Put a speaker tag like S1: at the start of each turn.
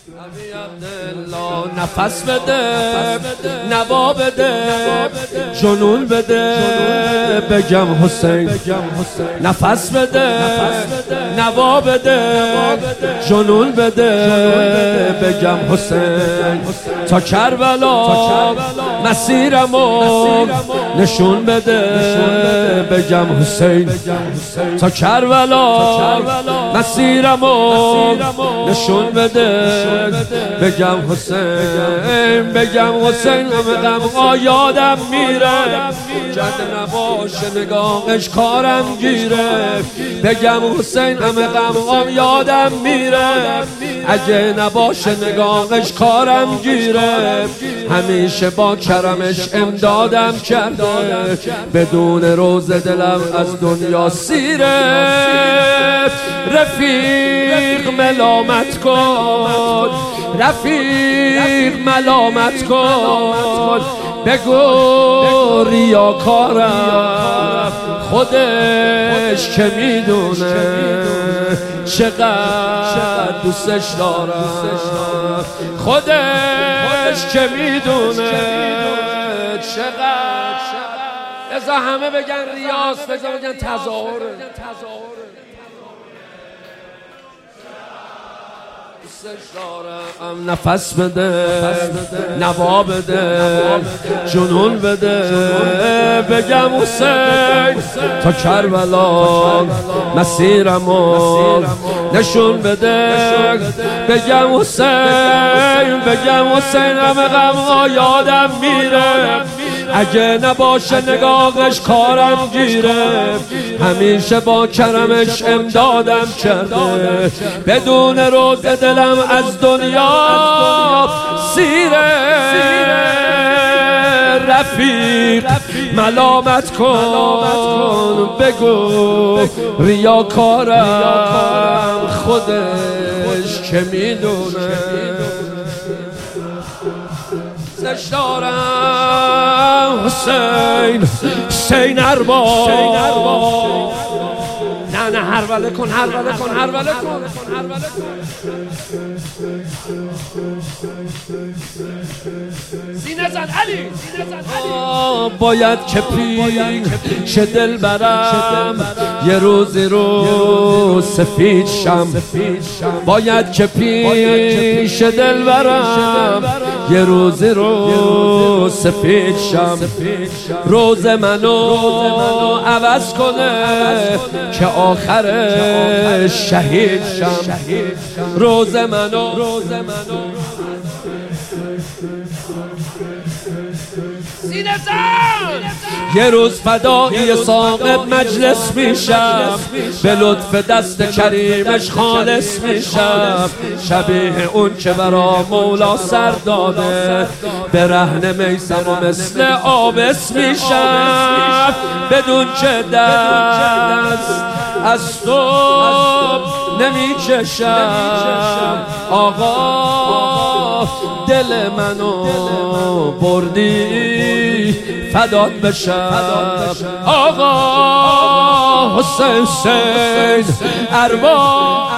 S1: عبدالله نفس بده، نوا بده، جنون بده، بگم حسین. نفس بده، نوا بده، جنون بده، بگم حسین. تا کربلا مسیرمو نشون بده، بگم حسین. تا کربلا مسیرمو نشون بده، بگم حسین. بگم حسین همه غم‌ها یادم میره، جد نباشه نگاهش کارم گیره. بگم حسین همه غم‌ها یادم میره، اگه نباشه نگاهش کارم گیره. همیشه با کرمش امدادم کرده، بدون روز دلم از دنیا سیره. رفیق ملامت کن، رفیق ملامت کن، بگو ریاکارم خودش که میدونه چقدر دوستش دارم. خودش که میدونه چقدر. ازا همه بگن ریاض، بگن تظاهره. نفس بده، نوا بده، جنون بده، بگم حسین. تا کربلا مسیرمو نشون بده، بگم حسین. بگم حسین همه غم‌ها یادم میره، اگه نباشه نگاهش کارم گیره. همیشه با کرمش امدادم کرده، بدون روز دلم از دنیا سیره. رفیق ملامت کن، بگو ریاکارم خودش که میدونه دوستش دارم. حسین، حسین ارباب. نه هروله کن، هروله کن، هروله کن. سینه زن علی، باید که پیش دل برم، یه روزی رو سفید شم. باید که پیش دل برم، یه روزی رو سفید شم. روز منو عوض کنه که آخرش شهید شم. روز منو یه روز فدایی صاحب مجلس میشم، به لطف دست کریمش خالص میشم. شبیه اون که برا مولا سر داده، به رهن میسم و مثل آبس میشم. بدون که دست از تو نمیکشم. آقا دل منو بردی فدات بشم. آقا حسین ارباب.